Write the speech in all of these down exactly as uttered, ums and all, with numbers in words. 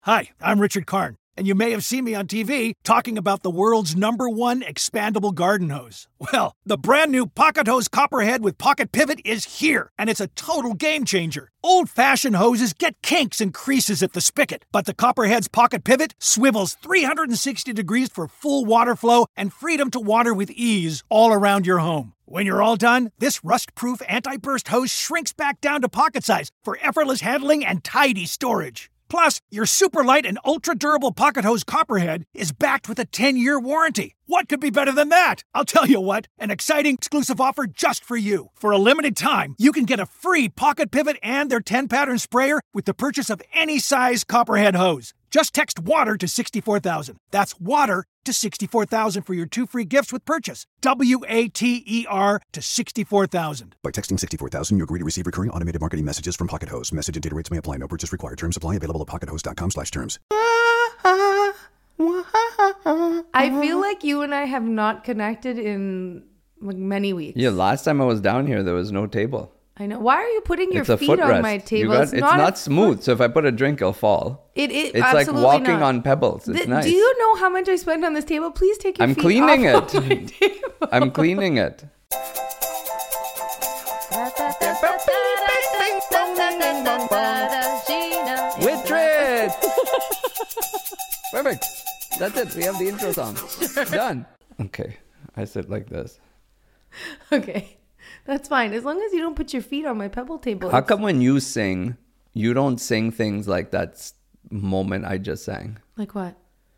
Hi, I'm Richard Karn, and you may have seen me on T V talking about the world's number one expandable garden hose. Well, the brand new Pocket Hose Copperhead with Pocket Pivot is here, and it's a total game changer. Old-fashioned hoses get kinks and creases at the spigot, but the Copperhead's Pocket Pivot swivels three hundred sixty degrees for full water flow and freedom to water with ease all around your home. When you're all done, this rust-proof anti-burst hose shrinks back down to pocket size for effortless handling and tidy storage. Plus, your super light and ultra-durable Pocket Hose Copperhead is backed with a ten-year warranty. What could be better than that? I'll tell you what, an exciting exclusive offer just for you. For a limited time, you can get a free Pocket Pivot and their ten-pattern sprayer with the purchase of any size Copperhead hose. Just text WATER to sixty-four thousand. That's WATER to sixty-four thousand for your two free gifts with purchase. W A T E R to sixty-four thousand. By texting sixty-four thousand, you agree to receive recurring automated marketing messages from Pocket Hose. Message and data rates may apply. No purchase required. Terms apply. Available at pockethose.com slash terms. I feel like you and I have not connected in like many weeks. Yeah, last time I was down here, there was no table. I know. Why are you putting your It's a feet footrest. on my table? Got, it's, it's not, not smooth, so if I put a drink, it'll fall. It is. It's like walking not. on pebbles. It's Th- nice. Do you know how much I spent on this table? Please take your I'm feet cleaning off it. of my table. I'm cleaning it. With Drit! Perfect. That's it. We have the intro song. Done. Okay. I sit like this. Okay. That's fine. As long as you don't put your feet on my pebble table. How it's- come when you sing, you don't sing things like that s- moment I just sang? Like what?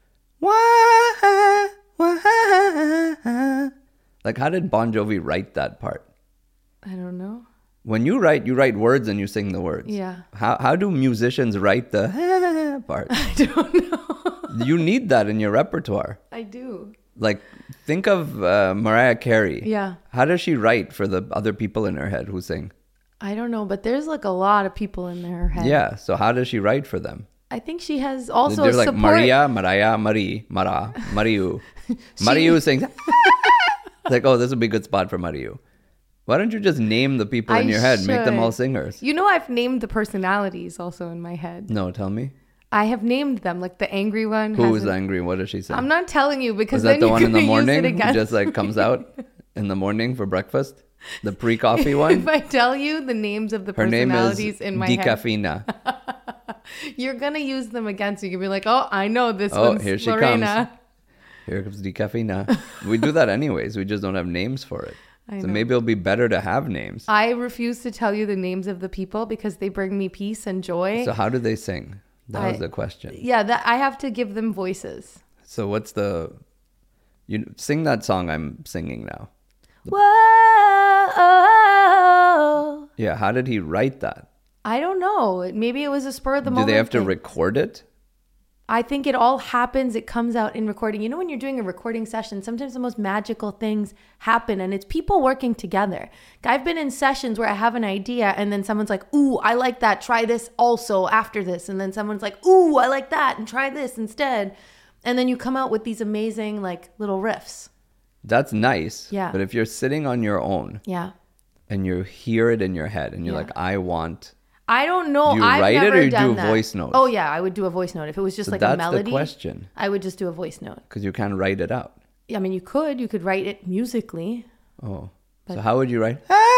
Why? Why? Like, how did Bon Jovi write that part? I don't know. When you write, you write words and you sing the words. Yeah. How how do musicians write the part? I don't know. You need that in your repertoire. I do. Like, think of uh, Mariah Carey. Yeah. How does she write for the other people in her head who sing? I don't know, but there's like a lot of people in her head. Yeah. So how does she write for them? I think she has also They're a like support. Maria, Mariah, Marie, Mara, Mariu. Mariu sings. Like, oh, this would be a good spot for Mariu. Why don't you just name the people in I your head, make them all should. singers? You know, I've named the personalities also in my head. No, tell me. I have named them, like the angry one. Who is hasn't- angry? What does she say? I'm not telling you because Is that then the you're one in the gonna use morning it who against just like comes out in the morning for breakfast? The pre-coffee one? If I tell you the names of the Her name is personalities in my head, Decafina. you're gonna use them against you. You'll be like, "Oh, I know this Oh, one's here she Lorena." comes. Here comes Decafina. We do that anyways. We just don't have names for it. I So know. maybe it'll be better to have names. I refuse to tell you the names of the people because they bring me peace and joy. So how do they sing? That I- was the question. Yeah, that I have to give them voices. So what's the... You sing that song I'm singing now. Whoa! Yeah, how did he write that? I don't know. Maybe it was a spur of the Do moment. they have to thing. record it? I think it all happens. It comes out in recording. You know, when you're doing a recording session, sometimes the most magical things happen and it's people working together. I've been in sessions where I have an idea and then someone's like, ooh, I like that. Try this also after this. And then someone's like, ooh, I like that. And try this instead. And then you come out with these amazing like little riffs. That's nice. Yeah. But if you're sitting on your own Yeah. and you hear it in your head and you're Yeah. like, I want... I don't know. Do you I've write it never or you done do that. voice notes? Oh yeah, I would do a voice note. If it was just So like that's a melody, the question. I would just do a voice note. Because you can't write it out. I mean, you could. You could write it musically. Oh. But- So how would you write?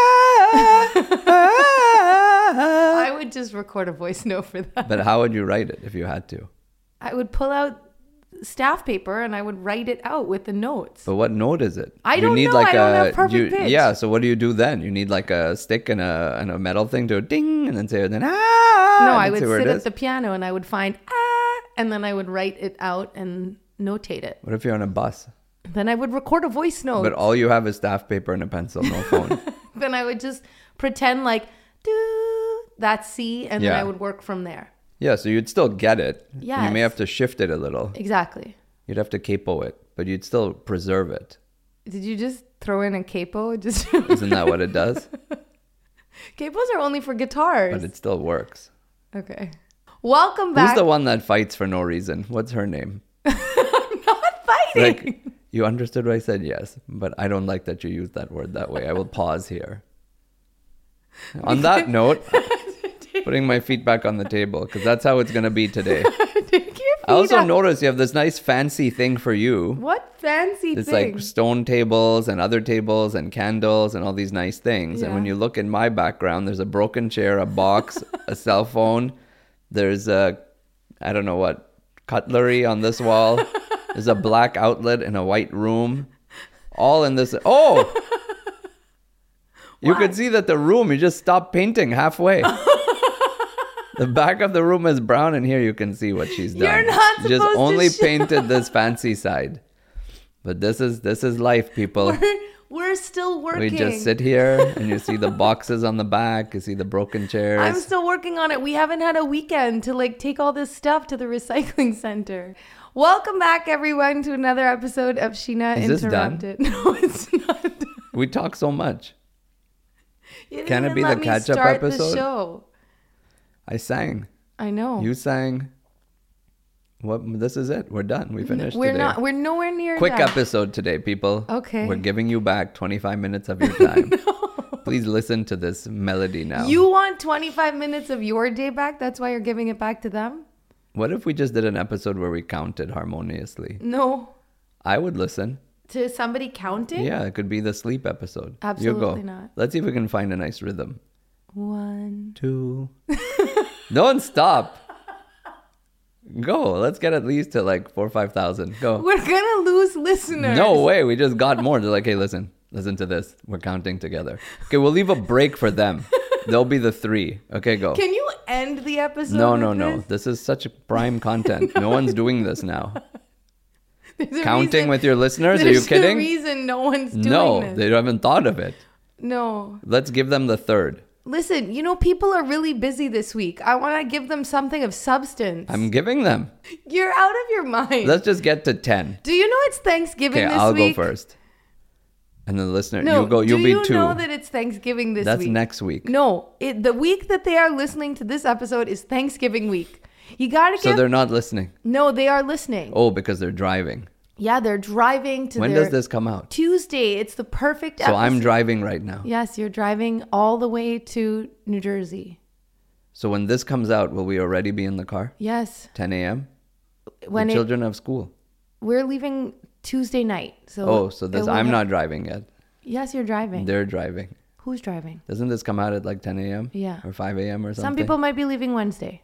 I would just record a voice note for that. But how would you write it if you had to? I would pull out staff paper and I would write it out with the notes. But what note is it? I you don't need know. Like I don't a, have perfect you, pitch. Yeah, so what do you do then? You need like a stick and a and a metal thing to ding and then say, and then ah. No, and I then would see where sit it at is. the piano and I would find ah, and then I would write it out and notate it. What if you're on a bus? Then I would record a voice note. But all you have is staff paper and a pencil, no phone. Then I would just pretend like do that's C, and then Yeah. I would work from there. Yeah, so you'd still get it. You Yes. may have to shift it a little. Exactly. You'd have to capo it, but you'd still preserve it. Did you just throw in a capo? Just Isn't that what it does? capos are only for guitars. But it still works. Okay. Welcome back. Who's the one that fights for no reason? What's her name? I'm not fighting. Like, you understood what I said? Yes. But I don't like that you use that word that way. I will pause here. On that note, putting my feet back on the table, because that's how it's going to be today. I also feet up. noticed you have this nice fancy thing for you. What fancy It's thing? like stone tables and other tables and candles and all these nice things. And when Yeah. you look in my background, there's a broken chair, a box, a cell phone. There's a, I don't know what, cutlery on this wall. There's a black outlet in a white room. All in this. Oh! You What? could see that the room, you just stopped painting halfway. The back of the room is brown, and here you can see what she's done. You're not She just supposed to only show- painted this fancy side. But this is this is life, people. we're, we're still working. We just sit here, and you see the boxes on the back. You see the broken chairs. I'm still working on it. We haven't had a weekend to like take all this stuff to the recycling center. Welcome back, everyone, to another episode of Sheena Is this done? Interrupted. No, it's not done. We talk so much. You didn't Can it even be let the me catch-up start episode? The show. I sang. I know. You sang. What? This is it. We're done. We finished we're today. not. We're nowhere near. Quick done. episode today, people. Okay. We're giving you back twenty-five minutes of your time. Please listen to this melody now. You want twenty-five minutes of your day back? That's why you're giving it back to them? What if we just did an episode where we counted harmoniously? No. I would listen. To somebody counting? Yeah, it could be the sleep episode. Absolutely you go. not. Let's see if we can find a nice rhythm. One. Two. Don't stop. Go. Let's get at least to like four or five thousand. Go. We're gonna lose listeners. No way. We just got more. They're like, hey, listen, listen to this. We're counting together. Okay, we'll leave a break for them. They'll be the three. Okay, go. Can you end the episode? No, with no, no. this? This is such prime content. No one's doing this now. There's a Counting reason- with your listeners? Are you There's kidding? a reason no one's doing No, this. they haven't thought of it. No. Let's give them the third. Listen, you know, people are really busy this week. I want to give them something of substance. I'm giving them. You're out of your mind. Let's just get to ten. Do you know it's Thanksgiving Okay, this I'll week? go first. And the listener, No, you go. You'll do be you two. know that it's Thanksgiving this That's week? next week. No, it, the week that they are listening to this episode is Thanksgiving week. You gotta So give. they're not listening. No, they are listening. Oh, because they're driving. Yeah, they're driving to When their does this come out? Tuesday. It's the perfect. So I'm episode. driving right now. Yes, you're driving all the way to New Jersey. So when this comes out, will we already be in the car? Yes, ten a.m. when the it, children have school. we're leaving Tuesday night. So Oh, so it this will I'm hit- not driving yet. Yes, you're driving. They're driving. Who's driving? Doesn't this come out at like ten a.m.? Yeah. Or five a.m. or something? Some people might be leaving Wednesday.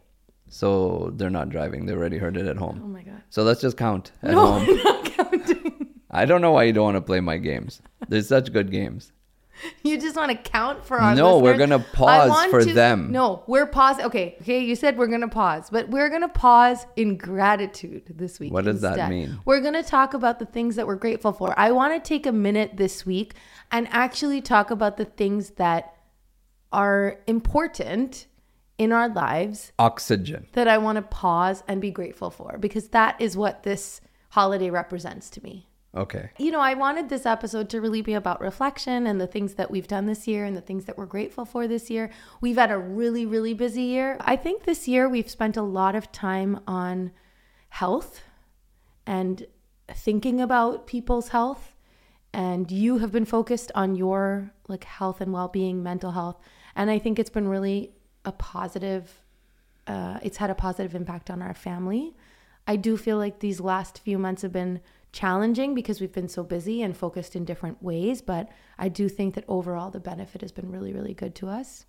So they're not driving. They already heard it at home. Oh my god. So let's just count at No, home. I'm not counting. I don't know why you don't want to play my games. They're such good games. You just want to count for our No, we're listeners? gonna I pause want for to- them. No, we're pausing. Okay, okay. You said we're gonna pause, but we're gonna pause in gratitude this week. What does that instead. mean? We're gonna talk about the things that we're grateful for. I want to take a minute this week and actually talk about the things that are important in our lives Oxygen. that I want to pause and be grateful for, because that is what this holiday represents to me. Okay. You know, I wanted this episode to really be about reflection and the things that we've done this year and the things that we're grateful for this year. We've had a really, really busy year. I think this year we've spent a lot of time on health and thinking about people's health. And you have been focused on your like health and well-being, mental health. And I think it's been really a positive, uh, it's had a positive impact on our family. I do feel like these last few months have been challenging because we've been so busy and focused in different ways, but I do think that overall the benefit has been really, really good to us.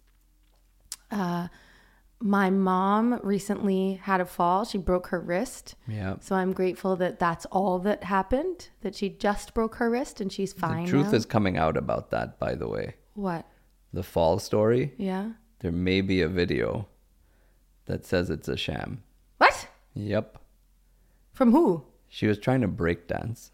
Uh, my mom recently had a fall. She broke her wrist. Yeah. So I'm grateful that that's all that happened, that she just broke her wrist and she's fine The truth now. is coming out about that, by the way. What? The fall story. Yeah. There may be a video that says it's a sham. What? Yep. From who? She was trying to break dance.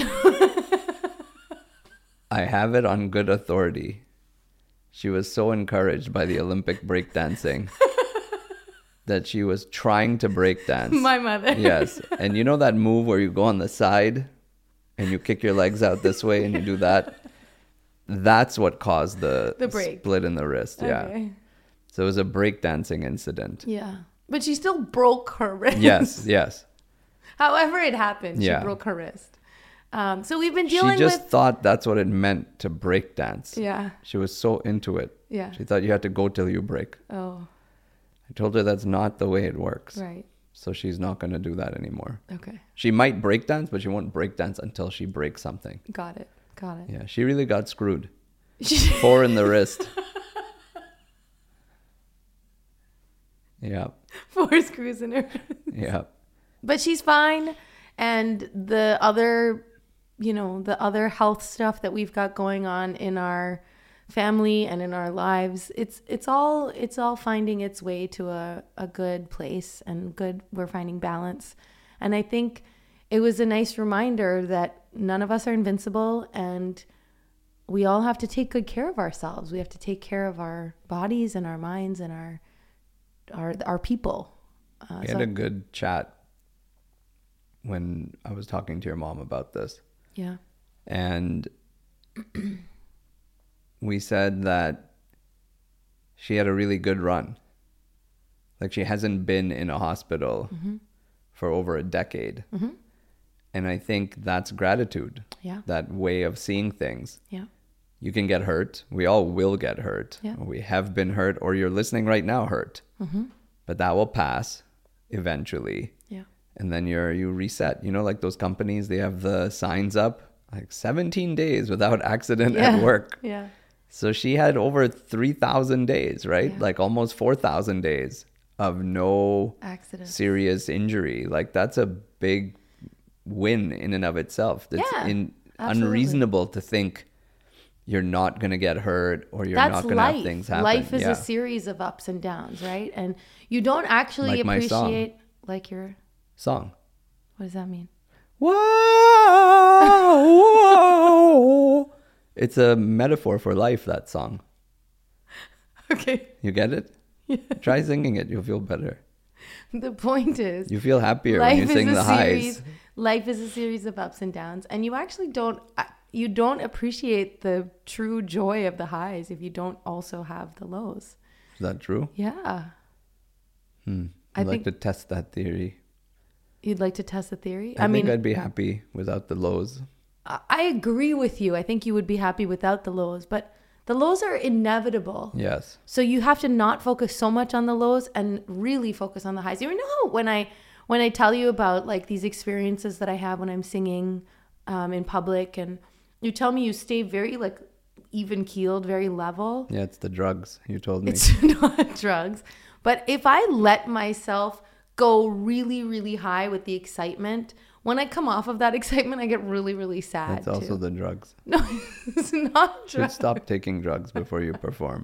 I have it on good authority. She was so encouraged by the Olympic breakdancing that she was trying to break dance. My mother. Yes. And you know that move where you go on the side and you kick your legs out this way and you do that? That's what caused the, The break. split in the wrist. Yeah. Okay. So it was a breakdancing incident. Yeah. But she still broke her wrist. Yes, yes. However it happened, Yeah. she broke her wrist. Um, so we've been She dealing just with... thought that's what it meant to break dance. Yeah. She was so into it. Yeah. She thought you had to go till you break. Oh, I told her that's not the way it works. right. So she's not going to do that anymore. Okay. She might break dance, but she won't break dance until she breaks something. Got it. Got it. Yeah, she really got screwed. Four in the wrist. Yeah. Four screws in her wrist. Yeah. But she's fine. And the other, you know, the other health stuff that we've got going on in our family and in our lives, it's it's all it's all finding its way to a, a good place, and good we're finding balance. And I think it was a nice reminder that none of us are invincible, and we all have to take good care of ourselves. We have to take care of our bodies and our minds and our our our people. Uh, we so, had a good chat when I was talking to your mom about this. yeah. And we said that she had a really good run. Like, she hasn't been in a hospital mm-hmm. for over a decade. Mm-hmm. And I think that's gratitude. Yeah. That way of seeing things. Yeah. You can get hurt. We all will get hurt. Yeah. We have been hurt, or you're listening right now hurt. Mm-hmm. But that will pass eventually. Yeah. And then you're you reset. You know, like those companies, they have the signs up, like seventeen days without accident Yeah. at work. Yeah. So she had over three thousand days, right? Yeah. Like almost four thousand days of no Accident. serious injury. Like, that's a big win in and of itself. It's Yeah, in, absolutely. unreasonable to think you're not going to get hurt, or you're That's not going to life. have things happen. Life is Yeah. a series of ups and downs, right? And you don't actually Like my song. appreciate like your Song. what does that mean? Whoa, whoa. It's a metaphor for life, that song. Okay. You get it? Yeah. Try singing it. You'll feel better. The point is, You feel happier life when you is sing a the series. highs. Life is a series of ups and downs, and you actually don't you don't appreciate the true joy of the highs if you don't also have the lows. Is that true? Yeah. Hmm. I I'd like think- to test that theory. You'd like to test the theory? I, I, think mean, I'd be happy without the lows. I I agree with you. I think you would be happy without the lows, but the lows are inevitable. Yes. So you have to not focus so much on the lows and really focus on the highs. You know, when I when I tell you about like these experiences that I have when I'm singing um, in public, and you tell me you stay very like even keeled, very level. Yeah, it's the drugs, you told me. It's not drugs. But if I let myself go really, really high with the excitement, when I come off of that excitement, I get really, really sad. It's also too. the drugs. No, it's not You should drugs. stop taking drugs before you perform.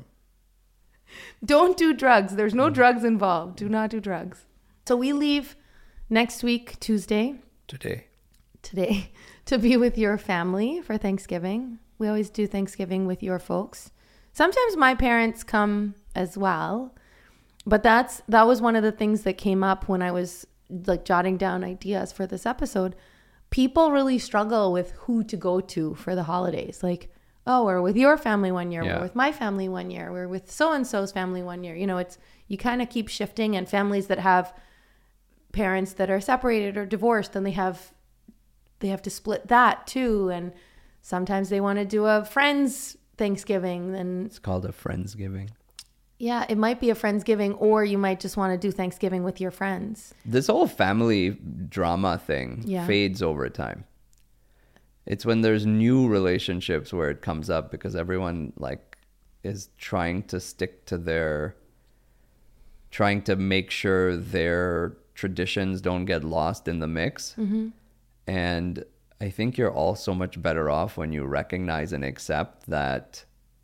Don't do drugs. There's no drugs involved. Do not do drugs. So we leave next week, Tuesday, Today. today, to be with your family for Thanksgiving. We always do Thanksgiving with your folks. Sometimes my parents come as well, but that's that was one of the things that came up when I was like jotting down ideas for this episode. People really struggle with who to go to for the holidays. Like, oh, we're with your family one year, Yeah. we're with my family one year, we're with so-and-so's family one year. You know, it's, you kind of keep shifting, and families that have parents that are separated or divorced, then they have, they have to split that too. And sometimes they want to do a friend's Thanksgiving, and It's called a Friendsgiving. yeah, it might be a Friendsgiving, or you might just want to do Thanksgiving with your friends. This whole family drama thing Yeah. fades over time. It's when there's new relationships where it comes up, because everyone like is trying to stick to their, trying to make sure their traditions don't get lost in the mix. Mm-hmm. And I think you're all so much better off when you recognize and accept that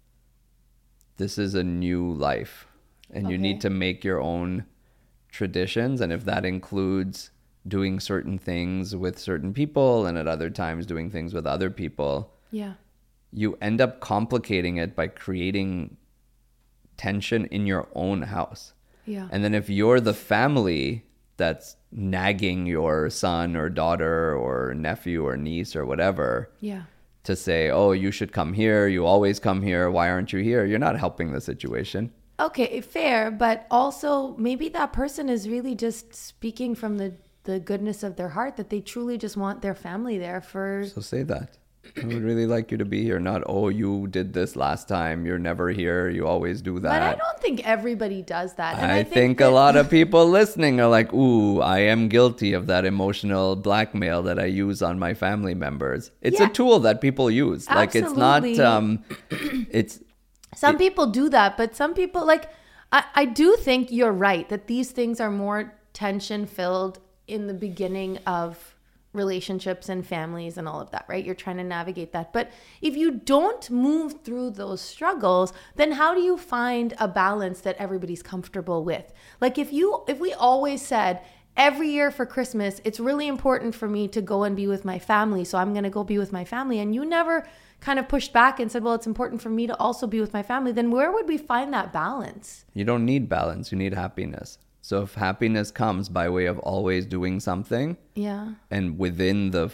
this is a new life, and you Okay. need to make your own traditions. And if that includes doing certain things with certain people, and at other times doing things with other people, Yeah. you end up complicating it by creating tension in your own house. Yeah. And then if you're the family that's nagging your son or daughter or nephew or niece or whatever Yeah. to say, oh, you should come here, you always come here, why aren't you here? You're not helping the situation. Okay, fair, but also maybe that person is really just speaking from the, the goodness of their heart, that they truly just want their family there for So say that. I would really like you to be here. Not, oh, you did this last time. You're never here. You always do that. But I don't think everybody does that. And I, I think, think a that- lot of people listening are like, ooh, I am guilty of that emotional blackmail that I use on my family members. It's Yeah. a tool that people use. Like, it's not, Absolutely. um, it's, Some people do that, but some people, like, I, I do think you're right that these things are more tension filled in the beginning of relationships and families and all of that, right? You're trying to navigate that. But if you don't move through those struggles, then how do you find a balance that everybody's comfortable with? Like if you, if we always said, every year for Christmas, it's really important for me to go and be with my family, so I'm going to go be with my family, and you never kind of pushed back and said, well, it's important for me to also be with my family, then where would we find that balance? you don't need balance. You need happiness. So if happiness comes by way of always doing something, Yeah. and within the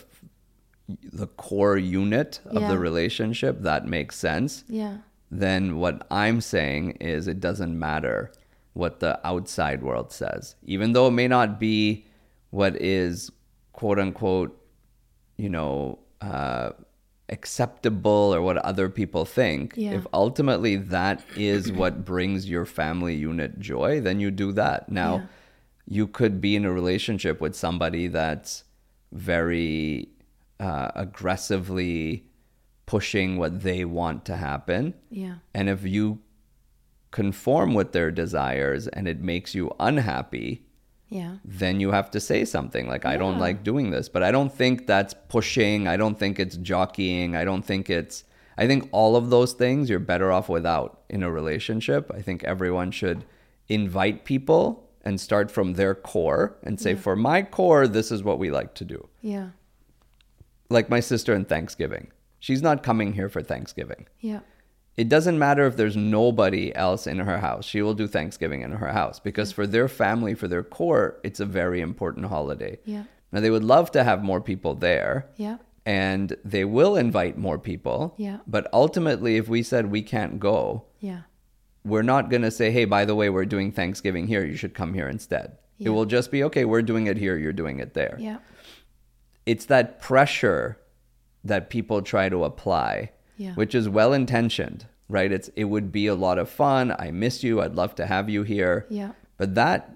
the core unit of Yeah. the relationship, that makes sense. Yeah. Then what I'm saying is it doesn't matter what the outside world says. Even though it may not be what is quote unquote, you know, uh, acceptable or what other people think, Yeah. if ultimately that is what brings your family unit joy, then you do that. Now, Yeah. you could be in a relationship with somebody that's very uh, aggressively pushing what they want to happen. Yeah. And if you conform with their desires and it makes you unhappy, Yeah. then you have to say something like, I don't Yeah. like doing this. But I don't think that's pushing. I don't think it's jockeying. I don't think it's, I think all of those things you're better off without in a relationship. I think everyone should invite people and start from their core and say, for my core, this is what we like to do. Yeah. Like my sister in Thanksgiving. She's not coming here for Thanksgiving. Yeah. It doesn't matter if there's nobody else in her house. She will do Thanksgiving in her house because for their family, for their core, it's a very important holiday. Yeah. Now, they would love to have more people there, Yeah. and they will invite more people. Yeah. But ultimately, if we said we can't go, Yeah. we're not going to say, hey, by the way, we're doing Thanksgiving here. You should come here instead. Yeah. It will just be, okay, we're doing it here. You're doing it there. Yeah. It's that pressure that people try to apply, Yeah. which is well-intentioned, right? It's it would be a lot of fun. I miss you. I'd love to have you here. Yeah. But that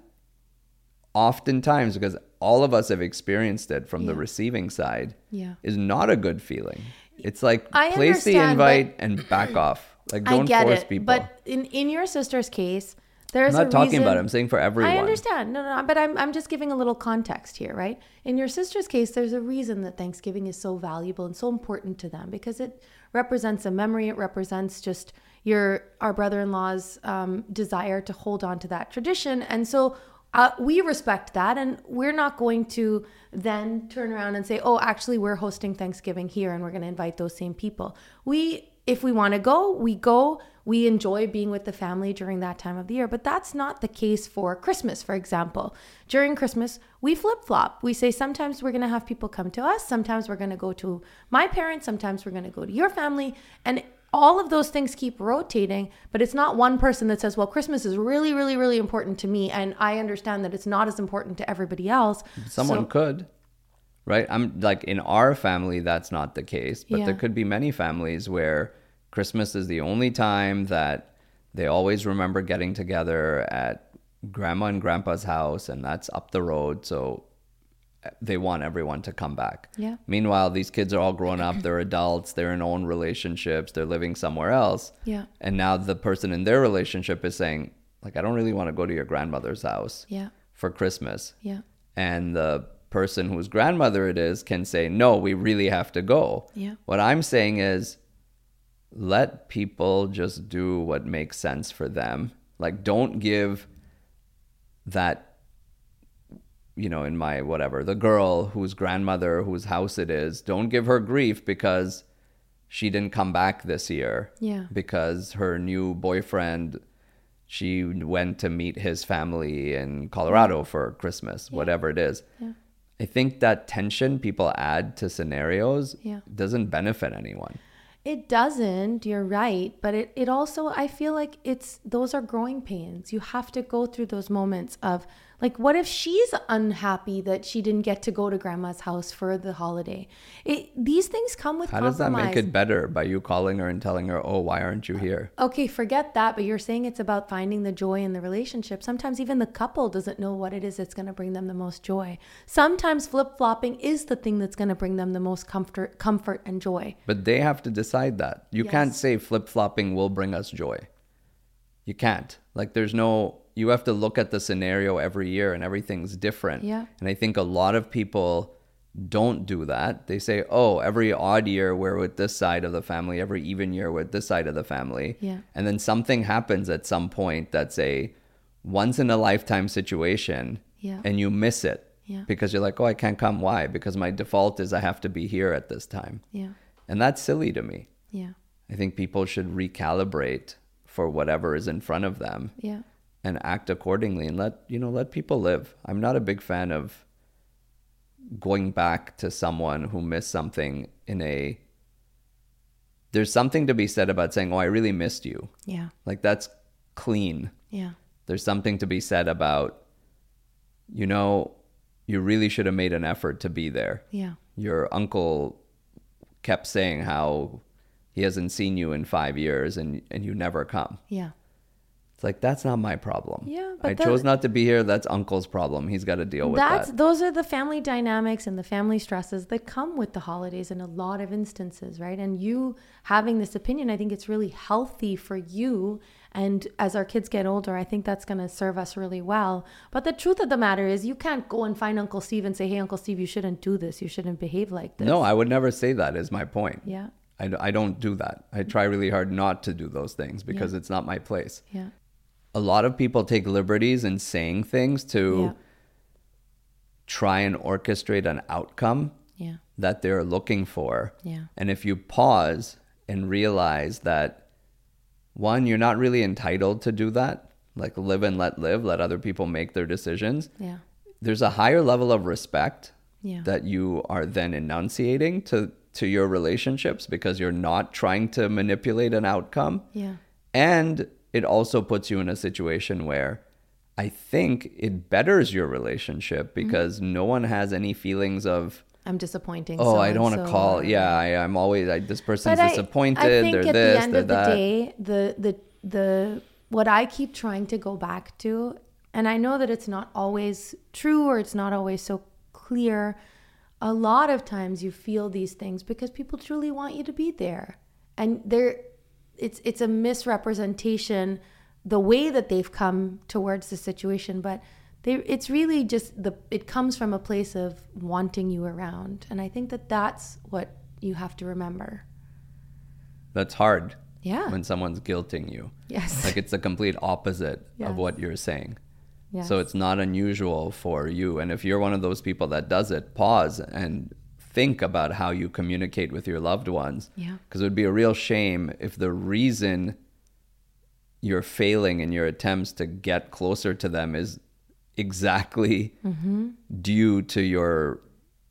oftentimes, because all of us have experienced it from the Yeah. receiving side, Yeah. is not a good feeling. It's like I place the understand, invite and back off. Like don't I get force it. people. But in, in your sister's case, there's I'm not a talking reason, about it. I'm saying for everyone. I understand. No, no, no. But I'm, I'm just giving a little context here, right? In your sister's case, there's a reason that Thanksgiving is so valuable and so important to them because it represents a memory. It represents just your, our brother-in-law's um, desire to hold on to that tradition. And so uh, we respect that. And we're not going to then turn around and say, oh, actually, we're hosting Thanksgiving here and we're going to invite those same people. We, if we want to go, we go. We enjoy being with the family during that time of the year, but that's not the case for Christmas, for example. During Christmas, we flip-flop. We say sometimes we're going to have people come to us, sometimes we're going to go to my parents, sometimes we're going to go to your family, and all of those things keep rotating, but it's not one person that says, well, Christmas is really, really, really important to me, and I understand that it's not as important to everybody else. Someone So- could, right? I'm like in our family, that's not the case, but Yeah. there could be many families where Christmas is the only time that they always remember getting together at grandma and grandpa's house, and that's up the road. So they want everyone to come back. Yeah. Meanwhile, these kids are all grown up, they're adults, they're in own relationships, they're living somewhere else. Yeah. And now the person in their relationship is saying, like, I don't really want to go to your grandmother's house Yeah. for Christmas. Yeah. And the person whose grandmother it is can say, no, we really have to go. Yeah. What I'm saying is, let people just do what makes sense for them. Like, don't give that, you know, in my whatever, the girl whose grandmother, whose house it is, don't give her grief because she didn't come back this year. Yeah. Because her new boyfriend, she went to meet his family in Colorado for Christmas, whatever it is. Yeah. I think that tension people add to scenarios Yeah. doesn't benefit anyone. It doesn't, you're right. But it, it also, I feel like it's, those are growing pains. You have to go through those moments of Like, what if she's unhappy that she didn't get to go to grandma's house for the holiday? It, these things come with How compromise. does that make it better by you calling her and telling her, oh, why aren't you here? Okay, forget that. But you're saying it's about finding the joy in the relationship. Sometimes even the couple doesn't know what it is that's going to bring them the most joy. Sometimes flip-flopping is the thing that's going to bring them the most comfort, comfort and joy. But they have to decide that. You Yes. can't say flip-flopping will bring us joy. You can't. Like, there's no... You have to look at the scenario every year and everything's different. Yeah. And I think a lot of people don't do that. They say, oh, every odd year we're with this side of the family, every even year we're with this side of the family. Yeah. And then something happens at some point that's a once in a lifetime situation Yeah. and you miss it. Yeah. Because you're like, oh, I can't come. Why? Because my default is I have to be here at this time. Yeah. And that's silly to me. Yeah. I think people should recalibrate for whatever is in front of them Yeah. and act accordingly and let, you know, let people live. I'm not a big fan of going back to someone who missed something in a, there's something to be said about saying, oh, I really missed you. Yeah. Like, that's clean. Yeah. There's something to be said about, you know, you really should have made an effort to be there. Yeah. Your uncle kept saying how he hasn't seen you in five years and, and you never come. Yeah. It's like, that's not my problem. Yeah, but I the- chose not to be here. That's uncle's problem. He's got to deal with That's that. those are the family dynamics and the family stresses that come with the holidays in a lot of instances, right? And you having this opinion, I think it's really healthy for you. And as our kids get older, I think that's going to serve us really well. But the truth of the matter is, you can't go and find Uncle Steve and say, hey, Uncle Steve, you shouldn't do this. You shouldn't behave like this. No, I would never say that is my point. Yeah. I, d- I don't do that. I try really hard not to do those things because Yeah. it's not my place. Yeah. A lot of people take liberties in saying things to Yeah. try and orchestrate an outcome Yeah. that they're looking for. Yeah. And if you pause and realize that, one, you're not really entitled to do that, like live and let live, let other people make their decisions. Yeah. There's a higher level of respect Yeah. that you are then enunciating to, to your relationships because you're not trying to manipulate an outcome. Yeah. And it also puts you in a situation where I think it betters your relationship because Mm-hmm. no one has any feelings of, I'm disappointing. oh, I don't want to so-and-so, call. or- Yeah, I, I'm always, I, this person's But I- disappointed. I think they're at this, the end they're of the that. day, the the the what I keep trying to go back to, and I know that it's not always true or it's not always so clear. A lot of times you feel these things because people truly want you to be there, and there, it's it's a misrepresentation the way that they've come towards the situation, but they it's really just the it comes from a place of wanting you around, and I think that that's what you have to remember. That's hard. Yeah. When someone's guilting you. Yes. Like it's the complete opposite Yes. of what you're saying. Yes. So it's not unusual for you. And if you're one of those people that does it, pause and think about how you communicate with your loved ones. Yeah. Because it would be a real shame if the reason you're failing in your attempts to get closer to them is exactly Mm-hmm. due to your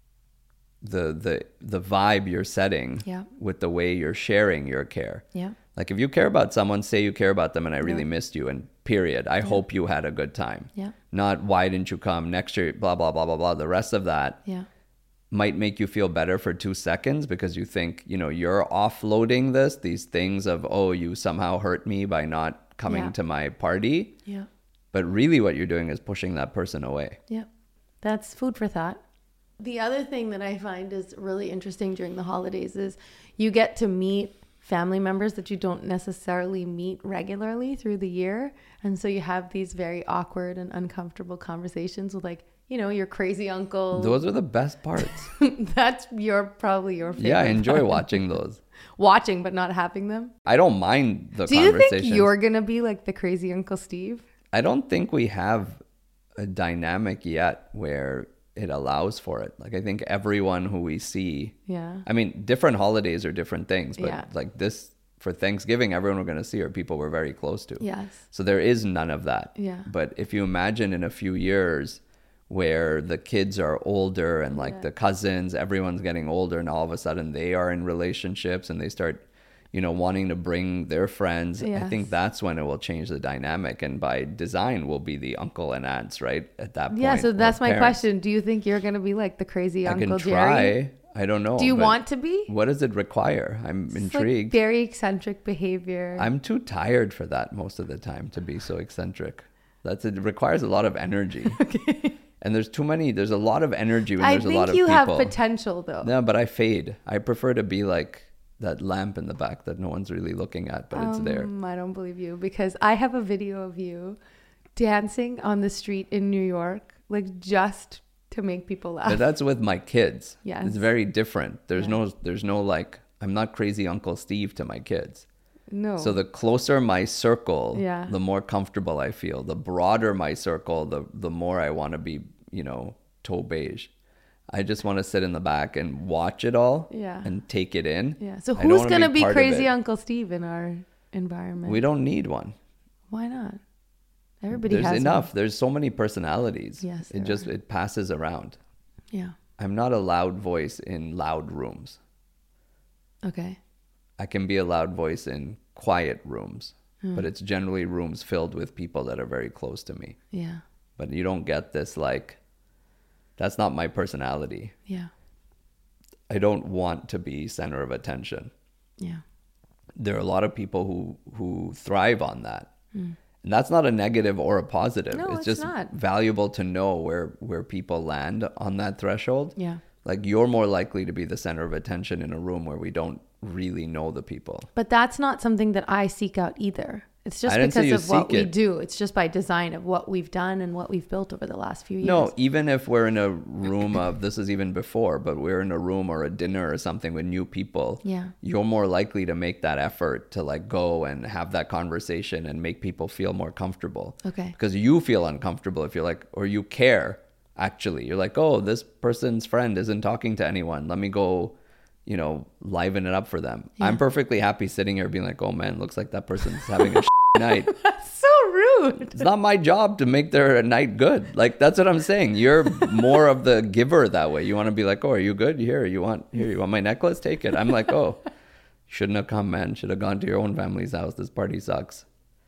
the the the vibe you're setting Yeah. with the way you're sharing your care. Yeah. Like if you care about someone, say you care about them and I really Yeah. missed you and period. I hope you had a good time. Yeah. Not why didn't you come next year, blah, blah, blah, blah, blah. The rest of that Yeah. might make you feel better for two seconds because you think, you know, you're offloading this, these things of, oh, you somehow hurt me by not coming Yeah. to my party. Yeah. But really what you're doing is pushing that person away. Yeah. That's food for thought. The other thing that I find is really interesting during the holidays is you get to meet family members that you don't necessarily meet regularly through the year. And so you have these very awkward and uncomfortable conversations with, like, you know, your crazy uncle. Those are the best parts. That's your probably your favorite. Yeah, I enjoy part. watching those. Watching, but not having them. I don't mind the Do you conversations. think you're going to be like the crazy Uncle Steve? I don't think we have a dynamic yet where it allows for it. Like I think everyone who we see, Yeah. I mean, different holidays are different things, but Yeah. like this for Thanksgiving, everyone we're going to see are people we're very close to. Yes. So there is none of that. Yeah. But if you imagine in a few years where the kids are older and like Yeah. the cousins, everyone's getting older and all of a sudden they are in relationships and they start, you know, wanting to bring their friends. Yes. I think that's when it will change the dynamic. And by design, will be the uncle and aunts, right? At that point. Yeah, so that's or my parents. question. Do you think you're going to be like the crazy I Uncle can try. Jerry? I don't know. Do you but want to be? What does it require? I'm It's intrigued. like very eccentric behavior. I'm too tired for that most of the time to be so eccentric. That's it requires a lot of energy. Okay. And there's too many, there's a lot of energy when I there's a lot think of you people. have potential though. No, but I fade. I prefer to be like that lamp in the back that no one's really looking at, but it's there. Um, I don't believe you because I have a video of you dancing on the street in New York, like just to make people laugh. But that's with my kids. Yes. It's very different. There's Yeah. no there's no like I'm not crazy Uncle Steve to my kids. No. So the closer my circle, Yeah. the more comfortable I feel. The broader my circle, the the more I want to be, you know, toe beige. I just want to sit in the back and watch it all Yeah. and take it in. yeah. So I don't who's wanna going to be part of crazy it. Uncle Steve in our environment? We don't need one. Why not? Everybody There's has enough. one. There's so many personalities. Yes, It there just are. it passes around. Yeah. I'm not a loud voice in loud rooms. Okay. I can be a loud voice in quiet rooms, Hmm. but it's generally rooms filled with people that are very close to me. Yeah. But you don't get this like, that's not my personality. Yeah. I don't want to be center of attention. Yeah. There are a lot of people who who thrive on that. And that's not a negative or a positive. No, it's it's just not. valuable to know where where people land on that threshold. Yeah. Like you're more likely to be the center of attention in a room where we don't really know the people. But that's not something that I seek out either. It's just I didn't say because you of what seek we it. do. It's just by design of what we've done and what we've built over the last few years. No, even if we're in a room of, this is even before, but we're in a room or a dinner or something with new people, Yeah. you're more likely to make that effort to like go and have that conversation and make people feel more comfortable. Okay. Because you feel uncomfortable if you're like, or you care actually. You're like, oh, this person's friend isn't talking to anyone. Let me go, you know, liven it up for them. Yeah. I'm perfectly happy sitting here being like, oh man, looks like that person's having a night. That's so rude. It's not my job to make their night good. Like, that's what I'm saying. You're more of the giver that way. You want to be like, oh, are you good? Here, you want here, you want my necklace? Take it. I'm like, oh, shouldn't have come, man. Should have gone to your own family's house. This party sucks.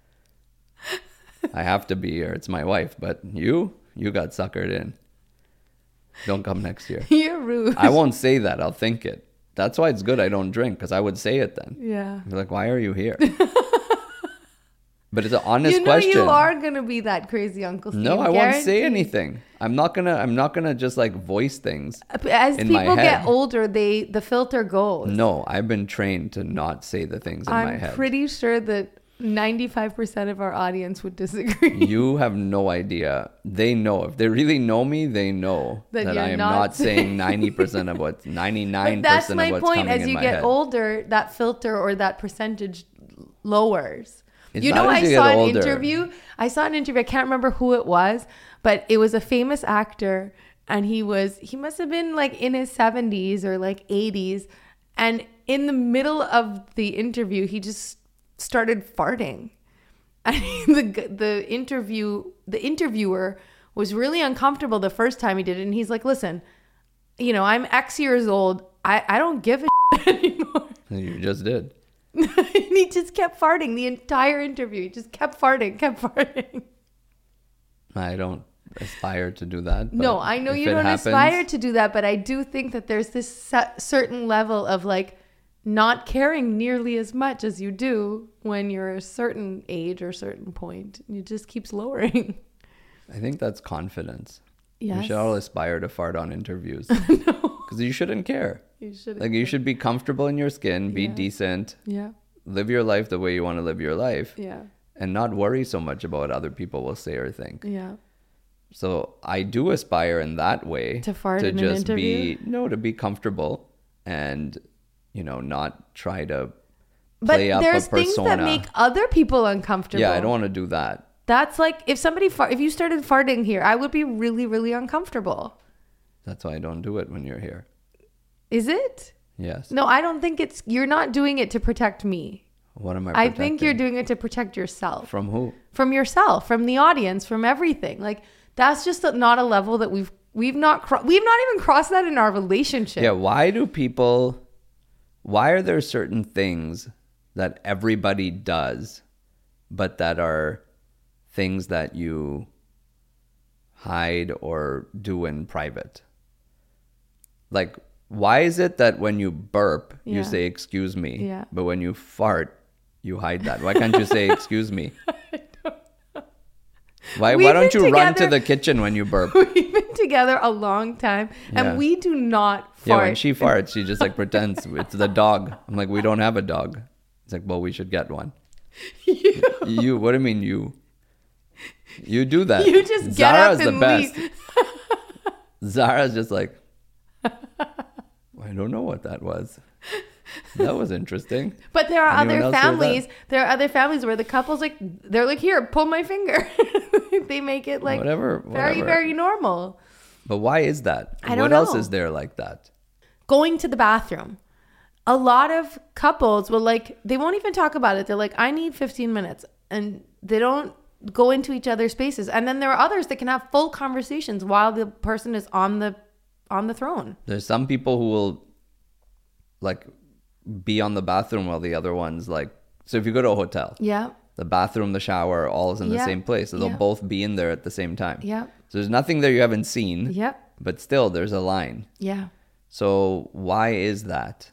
I have to be here. It's my wife. But you, you got suckered in. Don't come next year. You're rude. I won't say that. I'll think it. That's why it's good I don't drink, because I would say it then. Yeah. I'd be like, why are you here? But it's an honest You know question. you are gonna be that crazy Uncle Steve. No, I won't say guaranteed. anything. I'm not gonna. I'm not gonna just like voice things. As in my people get head. older, they the filter goes. No, I've been trained to not say the things in my I'm head. pretty sure that ninety-five percent of our audience would disagree. You have no idea. They know. If they really know me, they know That that, you're I am not not, saying- saying ninety percent of what's ninety-nine But that's percent my of what's point. coming As in you my get head. older, that filter or that percentage lowers. It's you not know, as I you saw get an older. interview. I saw an interview. I can't remember who it was, but it was a famous actor, and he was he must have been like in his seventies or like eighties, and in the middle of the interview, he just started farting. And the the interview the interviewer was really uncomfortable the first time he did it, and he's like, "Listen, you know, I'm X years old. I I don't give a shit anymore." You just did. And he just kept farting the entire interview. He just kept farting, kept farting. I don't aspire to do that. No, but I know if you it don't happens- aspire to do that, but I do think that there's this cer- certain level of like not caring nearly as much as you do when you're a certain age or certain point. It just keeps lowering. I think that's confidence. We Yes. should all aspire to fart on interviews. Because you shouldn't care. You should. Like, you should be comfortable in your skin, be Yeah. decent, Yeah. live your life the way you want to live your life, Yeah. and not worry so much about what other people will say or think. Yeah. So I do aspire in that way To fart to in an just be interview? no to be comfortable and, you know, not try to But play up there's a things persona. that make other people uncomfortable. Yeah, I don't want to do that. That's like if somebody far- if you started farting here, I would be really really uncomfortable. That's why I don't do it when you're here. Is it? Yes. No, I don't think it's you're not doing it to protect me. What am I I protecting? think you're doing it to protect yourself. From who? From yourself, from the audience, from everything. Like that's just a, not a level that we've we've not cro- we've not even crossed that in our relationship. Yeah, why do people why are there certain things that everybody does, but that are things that you hide or do in private? Like, why is it that when you burp, Yeah. you say, excuse me, Yeah. but when you fart, you hide that? Why can't you say, excuse me? Why, We've why don't been you run to together- the kitchen when you burp? We've been together a long time, and Yeah. we do not fart. Yeah, when she farts, she just like pretends it's the dog. I'm like, we don't have a dog. It's like, well, we should get one. you, You, what do you mean you? You do that. you just get Zara's up and the best. leave. Zara's just like, I don't know what that was. That was interesting. But there are Anyone other else hear families. that? There are other families where the couple's like, they're like, here, pull my finger. They make it like Whatever, very, whatever. very normal. But why is that? I don't what else know. is there like that? Going to the bathroom. A lot of couples will like, they won't even talk about it. They're like, I need fifteen minutes. And they don't go into each other's spaces. And then there are others that can have full conversations while the person is on the on the throne. There's some people who will like be on the bathroom while the other one's like, so if you go to a hotel, Yeah. the bathroom, the shower, all is in the Yeah. same place. So they'll Yeah. both be in there at the same time. Yeah. So there's nothing there you haven't seen, Yep. but still there's a line. Yeah. So why is that?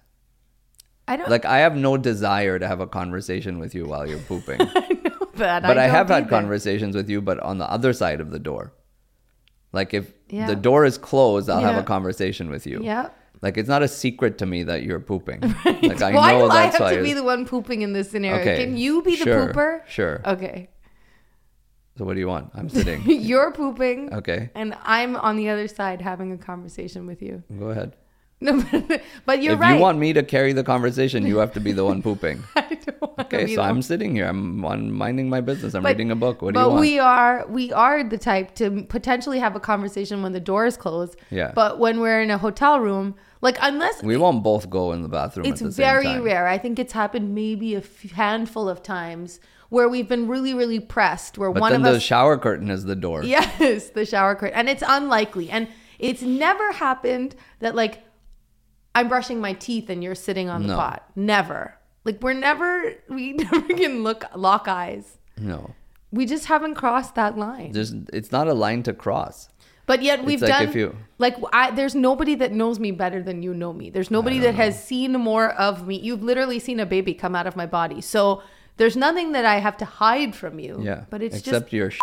I don't Like, I have no desire to have a conversation with you while you're pooping. know that. But I, don't have had either. conversations with you, but on the other side of the door. Like, if Yeah. the door is closed, I'll have Yeah. a conversation with you. Yeah. Like, it's not a secret to me that you're pooping. Like, I Why know do I that's have why. to be the one pooping in this scenario? Okay, Can you be the sure, pooper? Sure. Okay. So what do you want? I'm sitting. You're pooping. Okay. And I'm on the other side having a conversation with you. Go ahead. No, but, but you're if right. you want me to carry the conversation, you have to be the one pooping. I don't want to Okay, be so the I'm one- sitting here. I'm on minding my business. I'm But- reading a book. What do but you want? we are we are the type to potentially have a conversation when the door is closed. Yeah. But when we're in a hotel room, like unless We won't both go in the bathroom it's at the same very time. rare. I think it's happened maybe a f- handful of times where we've been really, really pressed. Where But one then of the us, shower curtain is the door. yes, the shower curtain, and it's unlikely, and it's never happened that like I'm brushing my teeth and you're sitting on the No. pot. Never. Like we're never, we never can look lock eyes. No. We just haven't crossed that line. There's, it's not a line to cross. But yet we've like done if you- like I, there's nobody that knows me better than you know me. There's nobody that has seen more of me. You've literally seen a baby come out of my body. So there's nothing that I have to hide from you. Yeah. But it's Except just your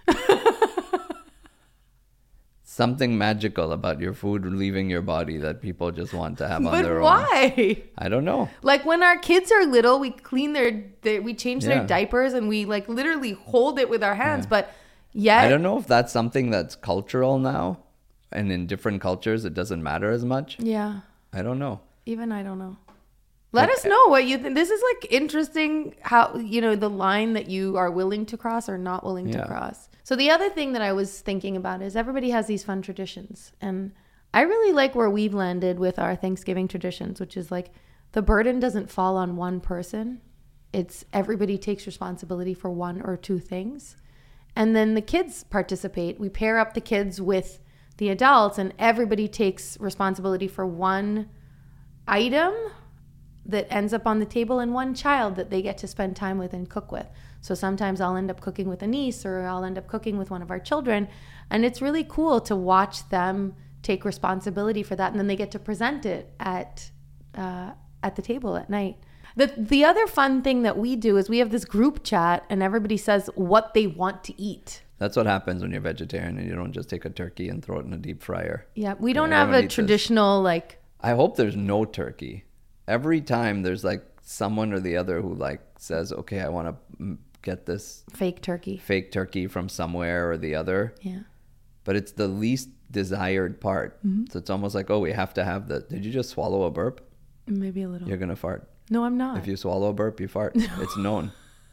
something magical about your food leaving your body that people just want to have on but their own. why? I don't know. Like when our kids are little, we clean their, their we change Yeah. their diapers and we like literally hold it with our hands. But yet I don't know if that's something that's cultural now, and in different cultures it doesn't matter as much. yeah, I don't know. even I don't know. Let Like, us know what you think. This is like interesting how, you know, the line that you are willing to cross or not willing Yeah. to cross. So the other thing that I was thinking about is everybody has these fun traditions. And I really like where we've landed with our Thanksgiving traditions, which is like the burden doesn't fall on one person. It's everybody takes responsibility for one or two things. And then the kids participate. We pair up the kids with the adults and everybody takes responsibility for one item that ends up on the table and one child that they get to spend time with and cook with. So sometimes I'll end up cooking with a niece or I'll end up cooking with one of our children. And it's really cool to watch them take responsibility for that. And then they get to present it at uh, at the table at night. The, the other fun thing that we do is we have this group chat and everybody says what they want to eat. That's what happens when you're vegetarian and you don't just take a turkey and throw it in a deep fryer. Yeah, we don't Yeah, have everyone a eats this. traditional like, I hope there's no turkey. Every time there's like someone or the other who like says, okay, I want to get this fake turkey. fake turkey from somewhere or the other. Yeah. But it's the least desired part. Mm-hmm. So it's almost like, oh, we have to have the, did you just swallow a burp? Maybe a little. You're going to fart. No, I'm not. If you swallow a burp, you fart. It's known.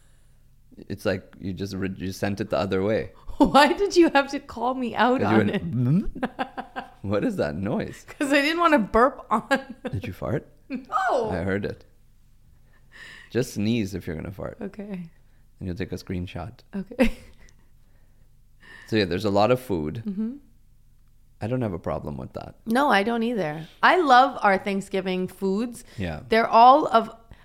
It's like you just re- you sent it the other way. Why did you have to call me out 'Cause you on went, it? "Hmm?" What is that noise? Because I didn't want to burp on. Did you fart? No. I heard it. Just sneeze if you're going to fart. Okay. And you'll take a screenshot. Okay. So yeah, there's a lot of food. Mm-hmm. I don't have a problem with that. No, I don't either. I love our Thanksgiving foods. Yeah. They're all of,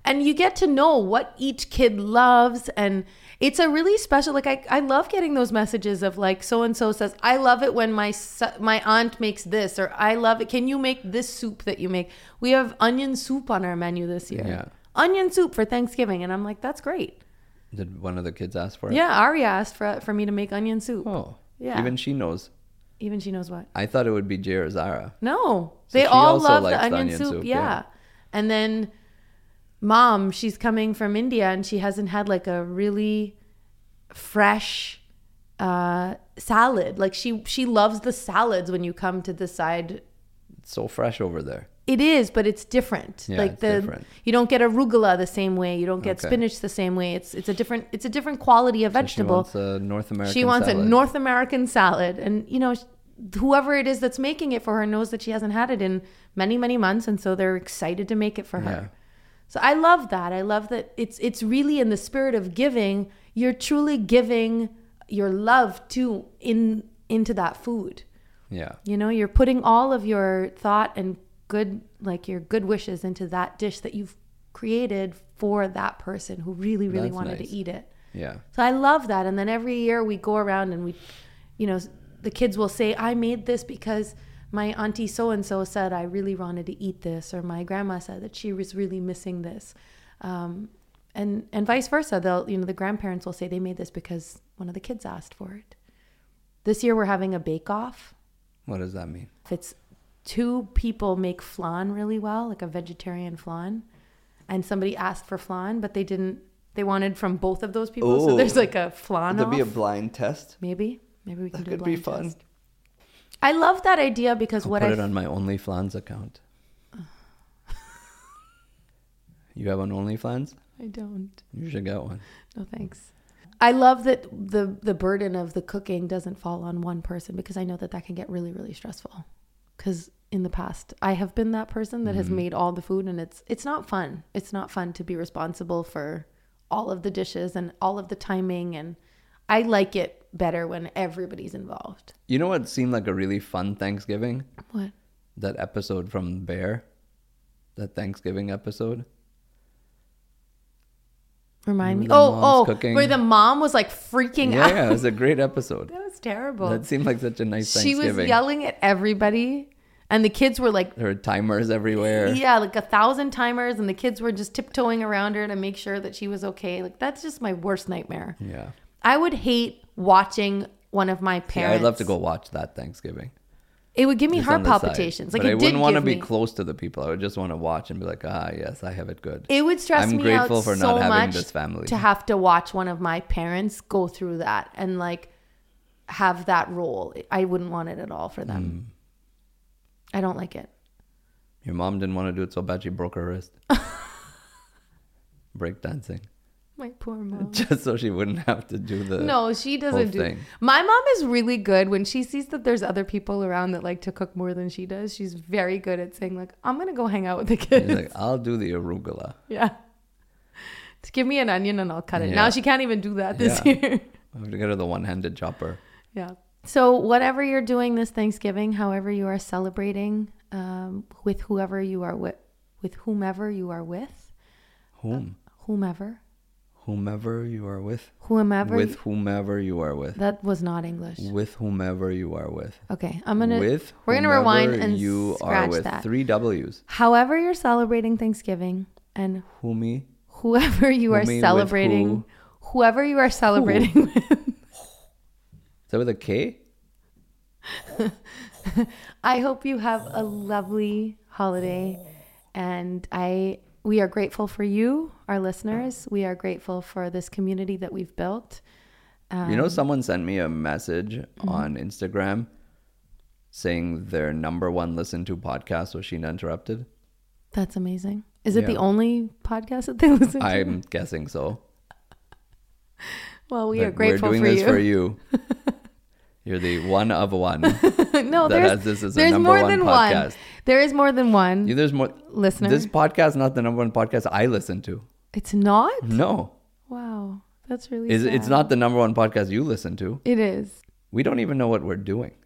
And you get to know what each kid loves. And it's a really special, like I, I love getting those messages of like, so-and-so says, I love it when my son, my aunt makes this, or I love it. Can you make this soup that you make? We have onion soup on our menu this year. Yeah. Onion soup for Thanksgiving. And I'm like, that's great. Did one of the kids ask for it? Yeah. Aria asked for, for me to make onion soup. Oh, yeah. Even she knows. Even she knows what. I thought it would be Jay or Zara. No. So they she all also love the likes the onion, onion soup. soup, Yeah. yeah. And then mom, she's coming from India and she hasn't had like a really fresh uh, salad. Like she she loves the salads when you come to the side. It's so fresh over there. It is, but it's different. Yeah, like it's the different. You don't get arugula the same way. You don't get Okay. spinach the same way. It's it's a different it's a different quality of So vegetable. she wants a North American She wants salad. a North American salad. And, you know, whoever it is that's making it for her knows that she hasn't had it in many, many months. And so they're excited to make it for her. Yeah. So I love that. I love that it's it's really in the spirit of giving. You're truly giving your love to in into that food. Yeah. You know, you're putting all of your thought and good, like your good wishes into that dish that you've created for that person who really, really That's wanted nice. to eat it. Yeah. So I love that. And then every year we go around and we, you know, the kids will say, I made this because my auntie so-and-so said I really wanted to eat this, or my grandma said that she was really missing this. Um, and, and vice versa. They'll, you know, the grandparents will say they made this because one of the kids asked for it. This year we're having a bake-off. What does that mean? If it's two people make flan really well, like a vegetarian flan, and somebody asked for flan, but they didn't, they wanted from both of those people. So Ooh. there's like a flan Would there be a off. blind test? Maybe. Maybe we can That do a could be blind fun. test. I love that idea because I'll what put I it on my OnlyFans account. You have an OnlyFans? I don't. You should get one. No thanks. I love that the the burden of the cooking doesn't fall on one person, because I know that that can get really, really stressful. Because in the past, I have been that person that has Mm-hmm. made all the food, and it's it's not fun. It's not fun to be responsible for all of the dishes and all of the timing. And I like it better when everybody's involved. You know what seemed like a really fun Thanksgiving? What? That episode from Bear. That Thanksgiving episode. Remind me. The Oh, mom's oh, cooking. where the mom was like freaking Yeah, out. yeah, it was a great episode. That was terrible. That seemed like such a nice She Thanksgiving. was yelling at everybody, and the kids were like, There were timers everywhere. yeah, like a thousand timers, and the kids were just tiptoeing around her to make sure that she was okay. Like, that's just my worst nightmare. Yeah. I would hate watching one of my Yeah, parents. I'd love to go watch that Thanksgiving. It would give me Just heart on the side. palpitations. Like, but it I did wouldn't want to give be me- close to the people. I would just want to watch and be like, ah, yes, I have it good. It would stress I'm me grateful out for so not having much this family. to have to watch one of my parents go through that and like have that role. I wouldn't want it at all for them. Hmm. I don't like it. Your mom didn't want to do it so bad she broke her wrist. Break dancing. My poor mom. Just so she wouldn't have to do the No, she whole doesn't do. thing. My mom is really good when she sees that there's other people around that like to cook more than she does. She's very good at saying like, "I'm gonna go hang out with the kids." She's like, I'll do the arugula. Yeah, just give me an onion and I'll cut it. Yeah. Now she can't even do that this Yeah. year. I have to get her the one-handed chopper. Yeah. So whatever you're doing this Thanksgiving, however you are celebrating, um, with whoever you are with, with whomever you are with, Whom? whomever, Whomever you are with. whomever. With whomever you are with. That was not English. With whomever you are with. Okay, I'm gonna. With we're gonna rewind whomever and you scratch are with. that. Three W's. However you're celebrating Thanksgiving, and Whomey. whoever you are Whomey with celebrating, who? whoever you are celebrating with. Is that with a K? I hope you have a lovely holiday, and I we are grateful for you, our listeners. We are grateful for this community that we've built. Um, You know, someone sent me a message Mm-hmm. on Instagram saying their number one listened to podcast was Sheena Interrupted. That's amazing. Is it the Yeah. only podcast that they listen to? I'm guessing so. Well, we Like, are grateful We're doing for this you. for you. You're the one of one. no, that there's, has this as a there's number more one than podcast. one. There is more than one You, there's more. listener. This podcast is not the number one podcast I listen to. It's not? No. Wow. That's really Is sad. It's not the number one podcast you listen to. It is. We don't even know what we're doing.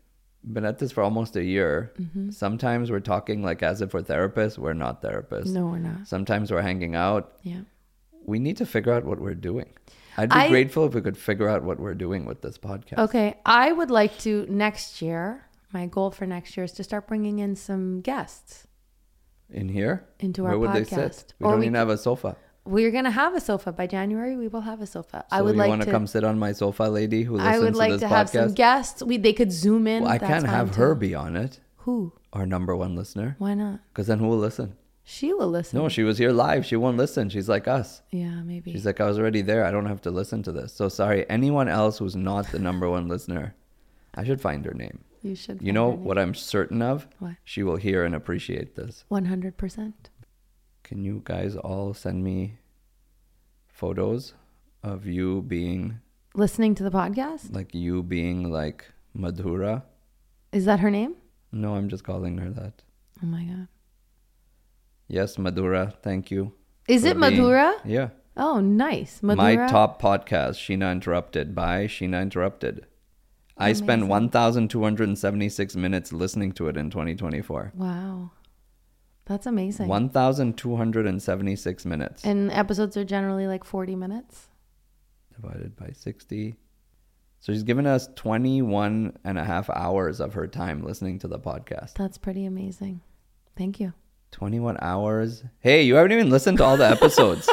been at this for almost a year. Mm-hmm. Sometimes we're talking like as if we're therapists. We're not therapists. No, we're not. Sometimes we're hanging out. Yeah. We need to figure out what we're doing. I'd be I, grateful if we could figure out what we're doing with this podcast. Okay. I would like to next year, my goal for next year is to start bringing in some guests. In here? Into Where our would podcast. they sit? We Or don't we even have a sofa. We're going to have a sofa. By January, we will have a sofa. So I would you like want to to come sit on my sofa, lady, who listens I would like to this to podcast? have some guests. We They could zoom in. Well, I That's can't fine have too. her be on it. Who? Our number one listener. Why not? Because then who will listen? She will listen. No, she was here live. She won't listen. She's like us. Yeah, maybe. She's like, I was already there. I don't have to listen to this. So sorry, anyone else who's not the number one listener, I should find her name. You should. You know what I'm certain of? What? She will hear and appreciate this. one hundred percent. Can you guys all send me photos of you being Listening to the podcast? like you being like Madhura? Is that her name? No, I'm just calling her that. Oh my God. Yes, Madhura. Thank you. Is for it being- Madhura? Yeah. Oh, nice. Madhura. My top podcast, Sheena Interrupted, by Sheena Interrupted. I spent Amazing. one thousand two hundred seventy-six minutes listening to it in twenty twenty-four. Wow. That's amazing. one thousand two hundred seventy-six minutes. And episodes are generally like forty minutes. Divided by sixty. So she's given us twenty-one and a half hours of her time listening to the podcast. That's pretty amazing. Thank you. twenty-one hours. Hey, you haven't even listened to all the episodes.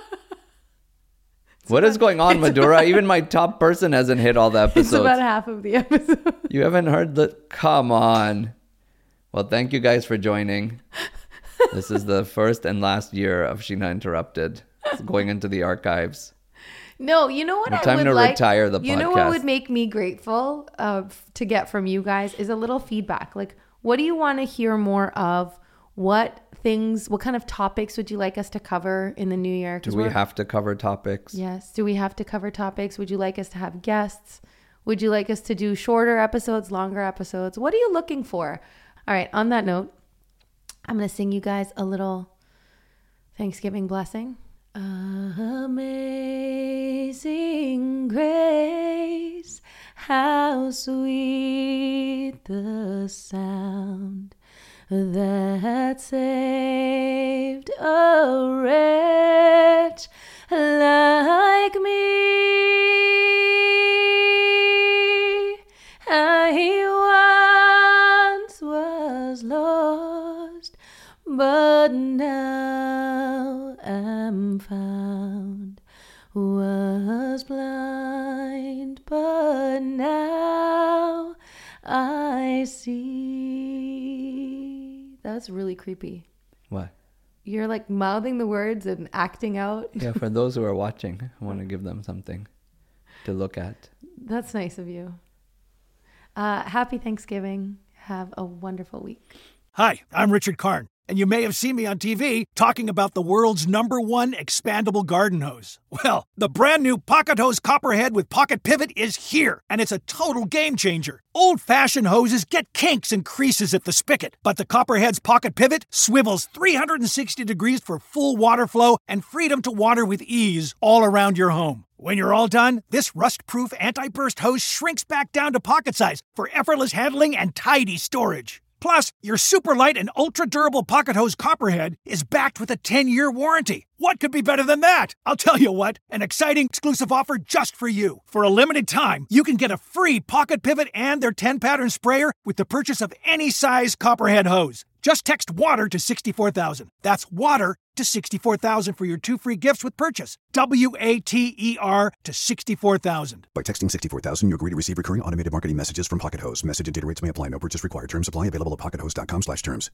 What is going on, Madhura? Even my top person hasn't hit all the episodes. It's about half of the episode. You haven't heard the... Come on. Well, thank you guys for joining. This is the first and last year of Sheena Interrupted. It's going into the archives. No, you know what It's I time would to like? retire the You know podcast. what would make me grateful uh, to get from you guys is a little feedback. Like, what do you want to hear more of? What things, what kind of topics would you like us to cover in the new year? Do 'Cause we we're- have to cover topics? Yes. Do we have to cover topics? Would you like us to have guests? Would you like us to do shorter episodes, longer episodes? What are you looking for? All right. On that note, I'm going to sing you guys a little Thanksgiving blessing. Amazing grace, how sweet the sound that saved a wretch like me. I once was lost, but now am found. Was blind, but now I see. That's really creepy. What? You're like mouthing the words and acting out. Yeah, for those who are watching, I want to give them something to look at. That's nice of you. Uh, happy Thanksgiving. Have a wonderful week. Hi, I'm Richard Karn, and you may have seen me on T V talking about the world's number one expandable garden hose. Well, the brand new Pocket Hose Copperhead with Pocket Pivot is here, and it's a total game changer. Old-fashioned hoses get kinks and creases at the spigot, but the Copperhead's Pocket Pivot swivels three hundred sixty degrees for full water flow and freedom to water with ease all around your home. When you're all done, this rust-proof anti-burst hose shrinks back down to pocket size for effortless handling and tidy storage. Plus, your super light and ultra-durable Pocket Hose Copperhead is backed with a ten-year warranty. What could be better than that? I'll tell you what, an exciting exclusive offer just for you. For a limited time, you can get a free Pocket Pivot and their ten-pattern sprayer with the purchase of any size Copperhead hose. Just text WATER to sixty-four thousand. That's WATER to sixty-four thousand for your two free gifts with purchase. W A T E R to sixty-four thousand. By texting sixty-four thousand, you agree to receive recurring automated marketing messages from Pocket Hose. Message and data rates may apply. No purchase required. Terms apply. Available at pocket hose dot com slash terms.